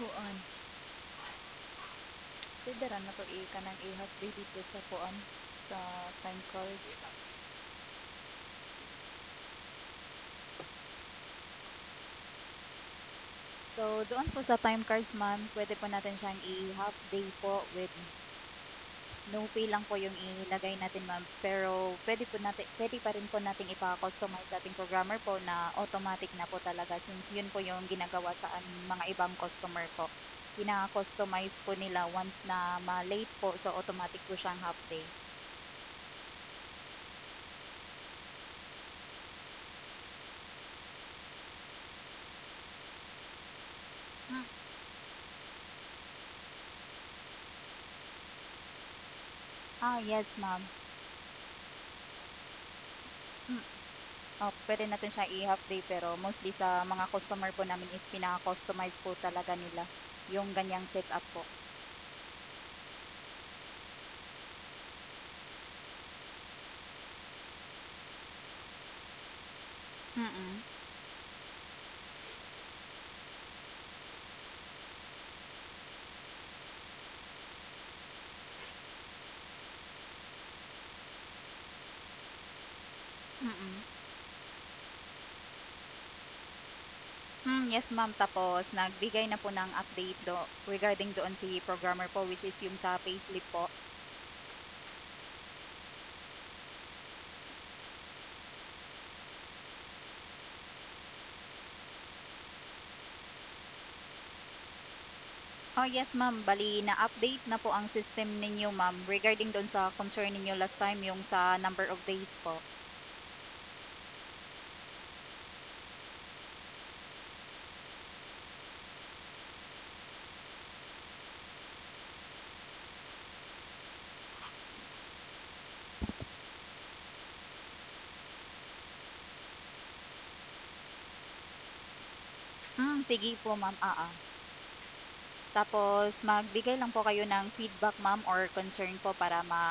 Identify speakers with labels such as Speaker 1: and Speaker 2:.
Speaker 1: Kuan. Pwede ra na to kanang i-half day dito sa kuan sa time card. So, doon po sa time cards, ma'am, pwede po natin siyang i-half day po with no pay lang po yung ilagay natin, ma'am. Pero pwede pa rin po nating ipa-customize sa ating programmer po na automatic na po talaga since yun po yung ginagawa sa mga ibang customer po. Pina-customize po nila once na ma-late po, so automatic po siyang half day. Hmm. Yes, ma'am. Hmm. Pwede natin siya i-half day pero mostly sa mga customer po namin is pinaka-customize po talaga nila yung ganyang setup po. Mm. Mm. Yes, ma'am. Tapos nagbigay na po ng update regarding doon si programmer po which is yung sa payslip po. Yes, ma'am. Bali na-update na po ang system ninyo, ma'am, regarding doon sa concern ninyo last time yung sa number of days po. Sige po, ma'am. Tapos magbigay lang po kayo ng feedback, ma'am, or concern po para